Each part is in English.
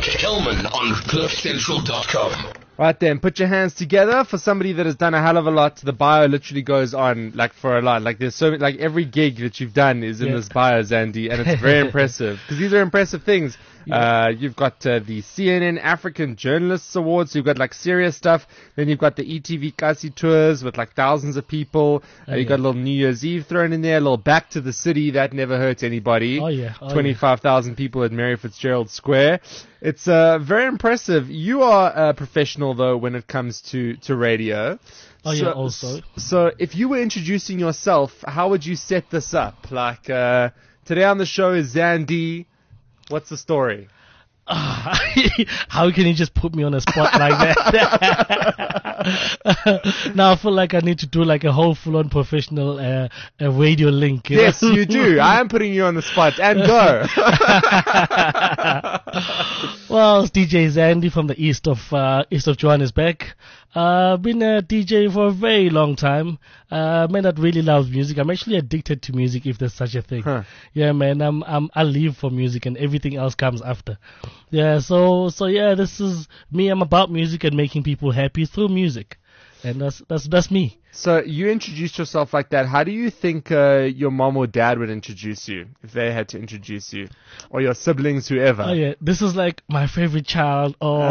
Kelman on CliffCentral.com. Right then, put your hands together for somebody that has done a hell of a lot. The bio literally goes on like for a lot. Like there's so like every gig that you've done is in this bio, Zandy, and it's very impressive because these are impressive things. You've got the CNN African Journalists Awards. So you've got like serious stuff. Then you've got the ETV Kasi tours with like thousands of people. You've got a little New Year's Eve thrown in there. A little Back to the City that never hurts anybody. 25,000 people at Mary Fitzgerald Square. It's very impressive. You are a professional though when it comes to radio. So if you were introducing yourself, how would you set this up? Like today on the show is Zandy. What's the story? How can you just put me on a spot like that? Now I feel like I need to do like a whole full-on professional a radio link. Yes, you do. I am putting you on the spot. And go. Well, it's DJ Zandy from the east of Johannesburg. Been a DJ for a very long time. Man that really loves music. I'm actually addicted to music, if there's such a thing. Yeah, man. I live for music, and everything else comes after. Yeah. So yeah, this is me. I'm about music and making people happy through music, and that's me. So you introduced yourself like that. How do you think your mom or dad would introduce you if they had to introduce you, or your siblings, whoever? Oh yeah, this is like my favorite child, or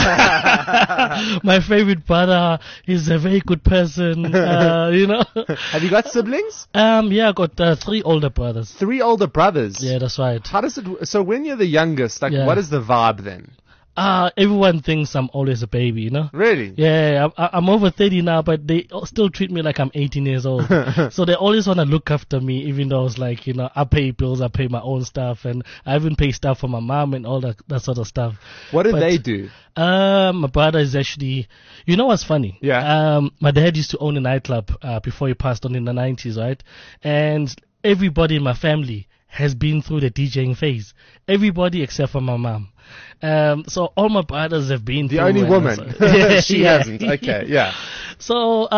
my favorite brother. He's a very good person. You know. Have you got siblings? Yeah, I got 3 older brothers. 3 older brothers. Yeah, that's right. How does it? So when you're the youngest, like, what is the vibe then? Everyone thinks I'm always a baby, you know? Really? Yeah, I'm over 30 now, but they still treat me like I'm 18 years old. So they always want to look after me, even though it's like, you know, I pay bills, I pay my own stuff, and I even pay stuff for my mom and all that sort of stuff. What do they do? My brother is actually, you know what's funny? Yeah. My dad used to own a nightclub, before he passed on in the 90s, right? And everybody in my family has been through the DJing phase. Everybody except for my mom. So all my brothers have been the through. The only woman. She hasn't. Okay, yeah. So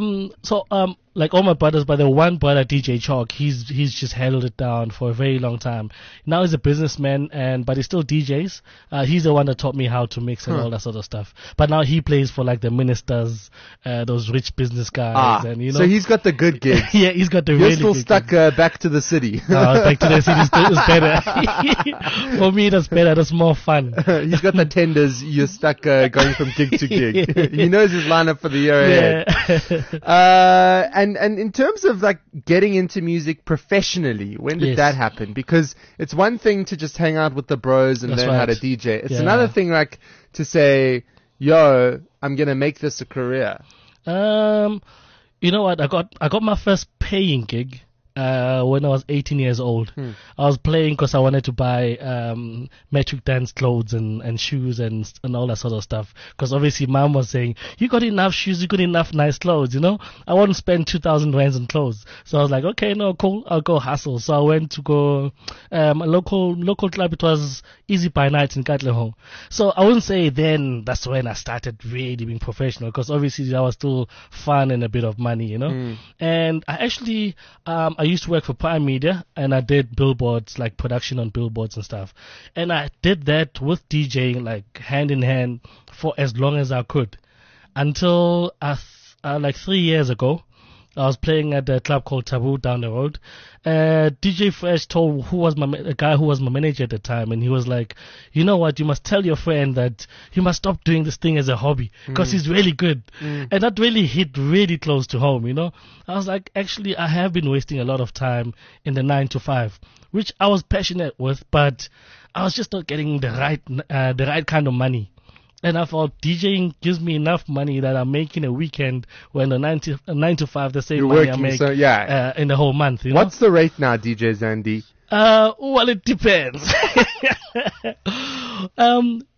like all my brothers, but the one brother, DJ Chalk, he's just held it down for a very long time. Now he's a businessman, but he still DJs. He's the one that taught me how to mix and all that sort of stuff. But now he plays for like the ministers, those rich business guys, and you know. So he's got the good gigs. Yeah, he's got the You're really still good stuck gigs. Back to the City. Back to the City is better. For me, that's better. That's more fun. He's got the tenders. You're stuck going from gig to gig. He knows his lineup for the year ahead. And in terms of like getting into music professionally, when did that happen? Because it's one thing to just hang out with the bros and learn how to DJ. It's another thing like to say, yo, I'm going to make this a career. You know what? I got my first paying gig when I was 18 years old. I was playing because I wanted to buy metric dance clothes and shoes and all that sort of stuff. Because obviously mom was saying, you got enough shoes, you got enough nice clothes, you know. I won't spend 2,000 rands on clothes. So I was like, okay, no, cool, I'll go hustle. So I went to go a local club. It was Easy by Night in Katlehong. So I wouldn't say then that's when I started really being professional, because obviously that was still fun and a bit of money, you know. And I actually I used to work for Prime Media, and I did billboards, like production on billboards and stuff. And I did that with DJing, like hand in hand, for as long as I could, until like 3 years ago, I was playing at a club called Taboo down the road. DJ Fresh told a guy who was my manager at the time, and he was like, you know what, you must tell your friend that you must stop doing this thing as a hobby, because he's really good. And that really hit really close to home, you know. I was like, actually, I have been wasting a lot of time in the 9 to 5, which I was passionate with, but I was just not getting the right kind of money. And I thought DJing gives me enough money that I'm making a weekend, when the 9 to 5 the same money I make in the whole month. You know? What's the rate now, DJ Zandy? Well, it depends.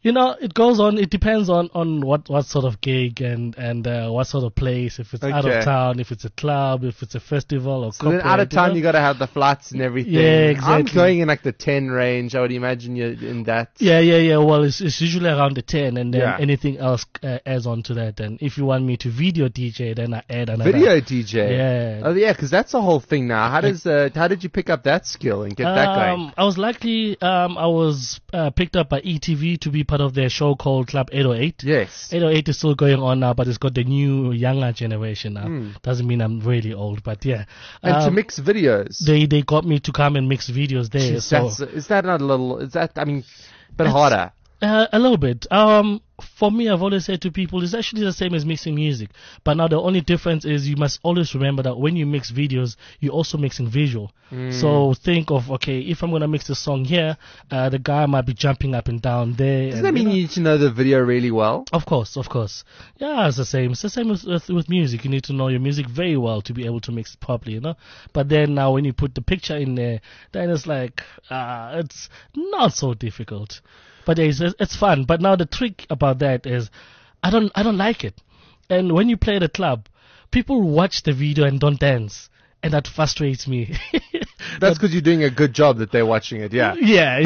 it goes on. It depends on what sort of gig and what sort of place. If it's out of town, if it's a club, if it's a festival or so then out of town, you got to have the flights and everything. Yeah, exactly. I'm going in like the 10 range. I would imagine you're in that. Yeah. Well, it's usually around the 10, and then anything else adds on to that. And if you want me to video DJ, then I add another. Video DJ. Yeah. Oh yeah, because that's the whole thing now. How did you pick up that skill and get that going? I was lucky. I was picked up by ETV to be part of their show called Club 808. Yes. 808 is still going on now, but it's got the new younger generation now. Doesn't mean I'm really old, but yeah. And to mix videos. They got me to come and mix videos there. Jeez, is that not a little? Is that, I mean, a bit harder? A little bit. For me, I've always said to people, it's actually the same as mixing music. But now the only difference is you must always remember that when you mix videos, you're also mixing visual. So think of, okay, if I'm going to mix a song here, the guy might be jumping up and down there. Does that mean you need to know the video really well? Of course. Yeah, it's the same. It's the same with music. You need to know your music very well to be able to mix it properly, But then now when you put the picture in there, then it's like, it's not so difficult. But it's fun. But now the trick about that is, I don't like it. And when you play at a club, people watch the video and don't dance, and that frustrates me. That's because you're doing a good job that they're watching it. Yeah.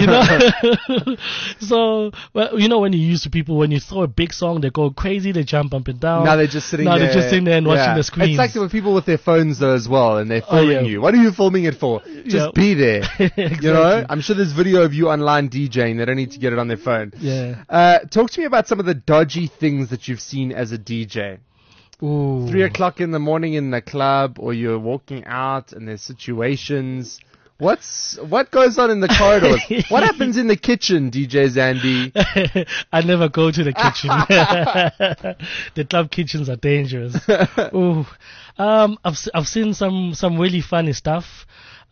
Yeah, So, well, when you're used to people, when you throw a big song, they go crazy, they jump up and down. Now they're just sitting there. They're just sitting there and watching the screen. It's like with people with their phones though as well, and they're filming you. What are you filming it for? Just be there. Exactly. I'm sure there's video of you online DJing. They don't need to get it on their phone. Yeah. Talk to me about some of the dodgy things that you've seen as a DJ. Ooh. 3 o'clock in the morning in the club, or you're walking out and there's situations. What goes on in the corridors? What happens in the kitchen, DJ Zandi? I never go to the kitchen. The club kitchens are dangerous. Ooh. I've seen some really funny stuff.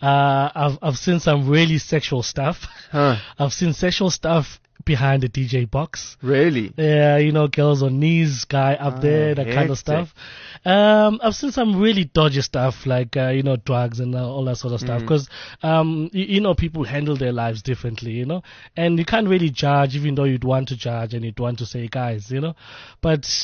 I've seen some really sexual stuff. I've seen sexual stuff behind the DJ box. Really? Yeah, girls on knees, guy up there, that kind of stuff. I've seen some really dodgy stuff, like, drugs and all that sort of stuff. Because, people handle their lives differently, and you can't really judge, even though you'd want to judge and you'd want to say, guys, But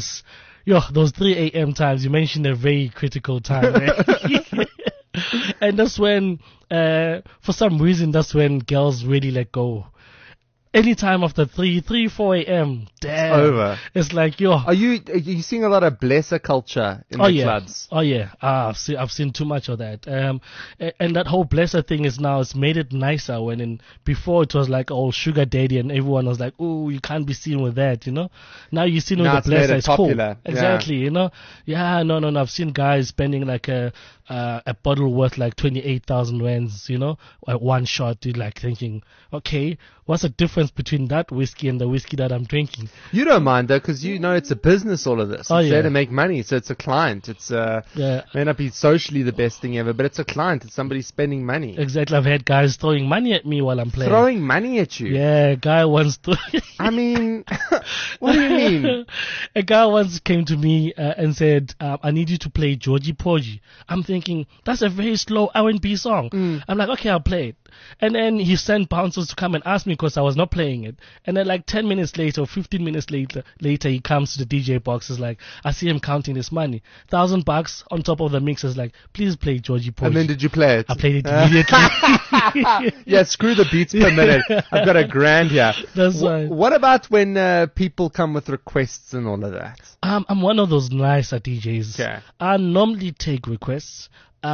those 3 a.m. times, you mentioned a very critical time, right? And that's when, for some reason, that's when girls really let go. Anytime after 3, 4 a.m., damn. It's over. It's like, Are you seeing a lot of blesser culture in the clubs? Oh, yeah. I've seen too much of that. And that whole blesser thing it's made it nicer before it was like all sugar daddy and everyone was like, ooh, you can't be seen with that, Now you're seen with the blesser, it's popular. Cool. Exactly, Yeah, no. I've seen guys spending like a bottle worth like 28,000 rands, at one shot. You're like thinking, okay, what's the difference between that whiskey and the whiskey that I'm drinking? You don't mind though, because it's a business, all of this. It's there to make money, so it's a client. It's may not be socially the best thing ever, but it's a client. It's somebody spending money. Exactly. I've had guys throwing money at me while I'm playing. Throwing money at you? Yeah, guy once... I mean, what do you mean? A guy once came to me and said, I need you to play Georgie Porgy. I'm thinking, that's a very slow R&B song. I'm like, okay, I'll play it. And then he sent bouncers to come and ask me because I was not playing it. And then like 10 minutes later or 15 minutes later, he comes to the DJ box. Is like, I see him counting his money. $1,000 on top of the mix. Is like, please play Georgie Porgy. And then did you play it? I played it immediately. Yeah, screw the beats per minute. I've got $1,000 here. That's right. What about when people come with requests and all of that? I'm one of those nicer DJs. Okay. I normally take requests.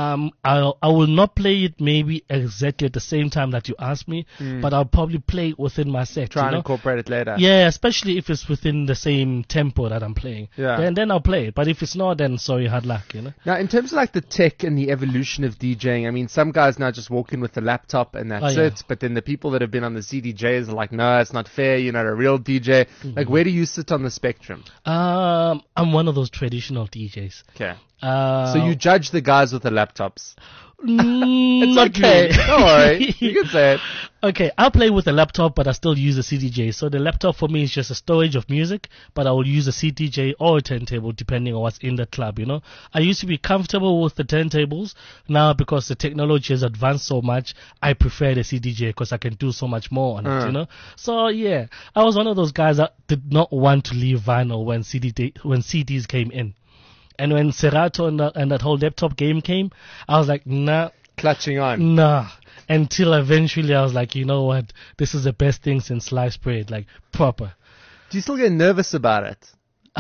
I will not play it maybe exactly at the same time that you ask me, but I'll probably play it within my set. Try and incorporate it later. Yeah, especially if it's within the same tempo that I'm playing. Yeah. Then I'll play it. But if it's not, then sorry, hard luck, Now, in terms of like the tech and the evolution of DJing, I mean, some guys now just walk in with a laptop and that's it. But then the people that have been on the CDJs are like, no, it's not fair. You're not a real DJ. Like, where do you sit on the spectrum? I'm one of those traditional DJs. Okay. So you judge the guys with the laptops? It's okay. okay. Don't worry. You can say it. Okay, I play with a laptop, but I still use a CDJ. So the laptop for me is just a storage of music, but I will use a CDJ or a turntable depending on what's in the club, you know. I used to be comfortable with the turntables. Now, because the technology has advanced so much, I prefer the CDJ because I can do so much more on it, you know. So yeah, I was one of those guys that did not want to leave vinyl when CDs came in. And when Serato and that whole laptop game came, I was like, nah. Clutching on. Nah. Until eventually I was like, you know what? This is the best thing since sliced bread. Like, proper. Do you still get nervous about it?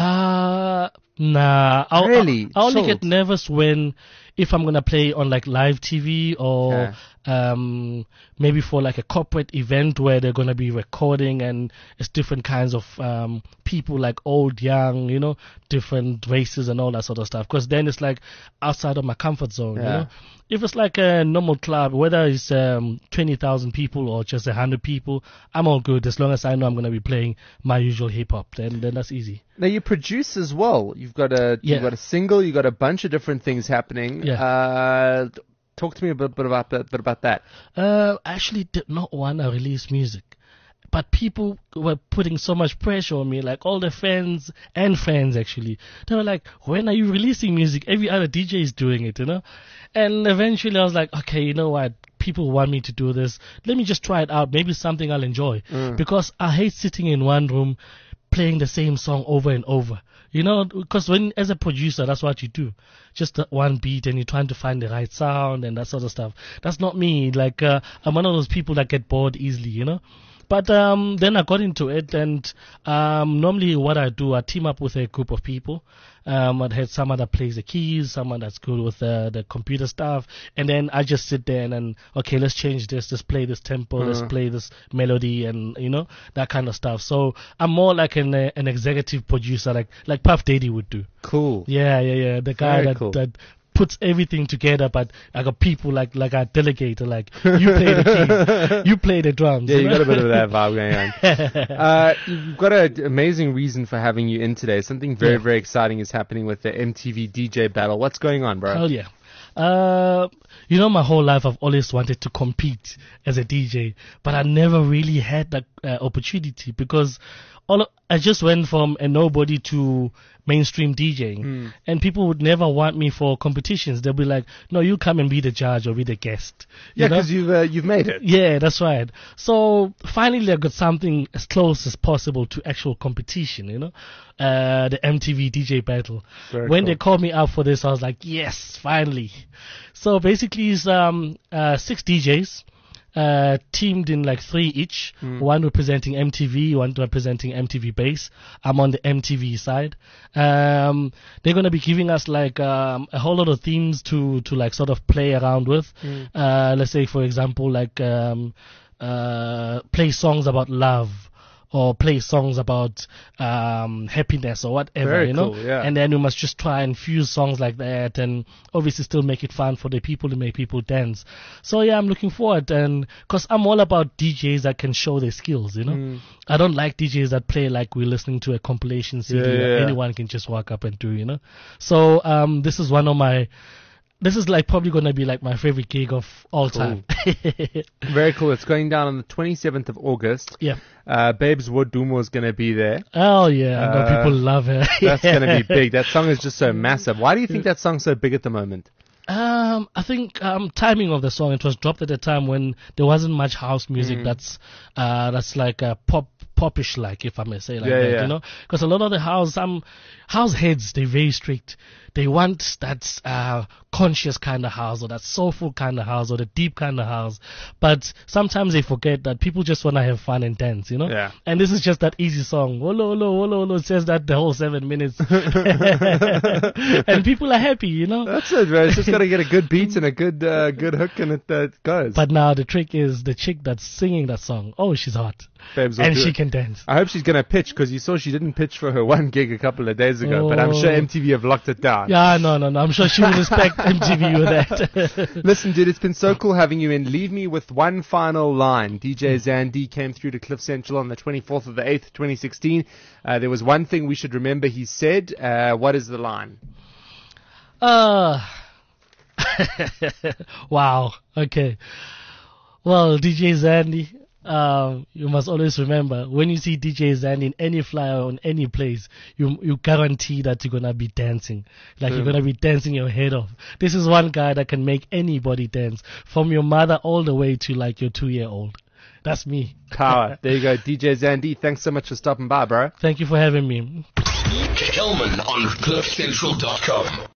Nah. Really? I only get nervous if I'm going to play on like live TV or maybe for like a corporate event where they're going to be recording and it's different kinds of people, like old, young, you know, different races and all that sort of stuff. Because then it's like outside of my comfort zone, you know. If it's like a normal club, whether it's 20,000 people or just 100 people, I'm all good as long as I know I'm going to be playing my usual hip hop. Then that's easy. Now you produce as well. You've got a single. You've got a bunch of different things happening. Yeah. Talk to me a bit about that. I actually did not want to release music. But people were putting so much pressure on me, like all the fans and friends actually. They were like, when are you releasing music? Every other DJ is doing it, you know? And eventually I was like, okay, you know what? People want me to do this. Let me just try it out. Maybe something I'll enjoy. Because I hate sitting in one room playing the same song over and over. You know, because as a producer, that's what you do. Just one beat and you're trying to find the right sound and that sort of stuff. That's not me. Like, I'm one of those people that get bored easily, you know? But then I got into it, and normally what I do, I team up with a group of people. I'd had someone that plays the keys, someone that's good with the computer stuff, and then I just sit there and okay, let's change this, let's play this tempo, let's play this melody, and you know, that kind of stuff. So I'm more like an executive producer, like Puff Daddy would do. Cool. Yeah. The guy that puts everything together, but I got people like a delegator, like you play the keys, you play the drums. Yeah, you got a bit of that vibe going on. You've got an amazing reason for having you in today. Something very, very exciting is happening with the MTV DJ battle. What's going on, bro? Hell yeah. You know, my whole life I've always wanted to compete as a DJ, but I never really had that opportunity because I just went from a nobody to mainstream DJing, and people would never want me for competitions. They'll be like, "No, you come and be the judge or be the guest." Yeah, because you've made it. Yeah, that's right. So finally, I got something as close as possible to actual competition. You know, the MTV DJ battle. When they called me out for this, I was like, "Yes, finally!" So basically, it's 6 DJs. Teamed in like 3 each, one representing MTV, one representing MTV Base. I'm on the MTV side. They're going to be giving us like a whole lot of themes to like sort of play around with. Let's say, for example, like play songs about love, or play songs about happiness or whatever, Very you know. cool, yeah. And then we must just try and fuse songs like that, and obviously still make it fun for the people to make people dance. So yeah, I'm looking forward, and because I'm all about DJs that can show their skills, you know. I don't like DJs that play like we're listening to a compilation CD that anyone can just walk up and do, you know. So this is one of my. This is like probably going to be like my favorite gig of all time. Very cool. It's going down on the 27th of August. Yeah. Babes Wodumo is going to be there. Oh, yeah. I know people love her. That's going to be big. That song is just so massive. Why do you think that song's so big at the moment? I think timing of the song. It was dropped at a time when there wasn't much house music that's like popish, like, if I may say like that, you know, because a lot of the house heads, they're very strict. They want that conscious kind of house, or that soulful kind of house, or the deep kind of house. But sometimes they forget that people just want to have fun and dance, you know? Yeah. And this is just that easy song. Wolo, wolo, wolo, wolo. It says that the whole 7 minutes. And people are happy, you know? That's it, bro. It's just got to get a good beat and a good hook, and it goes. But now the trick is the chick that's singing that song. Oh, she's hot. Babes and she can dance. I hope she's going to pitch, because you saw she didn't pitch for her one gig a couple of days ago, but I'm sure MTV have locked it down. Yeah, no. I'm sure she will respect MTV with that. Listen, dude, it's been so cool having you in. Leave me with one final line. DJ Zandi came through to Cliff Central on the 24th of the 8th, 2016. There was one thing we should remember he said. What is the line? Wow. Okay. Well, DJ Zandy, you must always remember, when you see DJ Zandy in any flyer on any place, you guarantee that you're gonna be dancing. Like you're gonna be dancing your head off. This is one guy that can make anybody dance, from your mother all the way to like your 2-year-old. That's me. Power. There you go. DJ Zandy, thanks so much for stopping by, bro. Thank you for having me. Kelman on CliffCentral.com.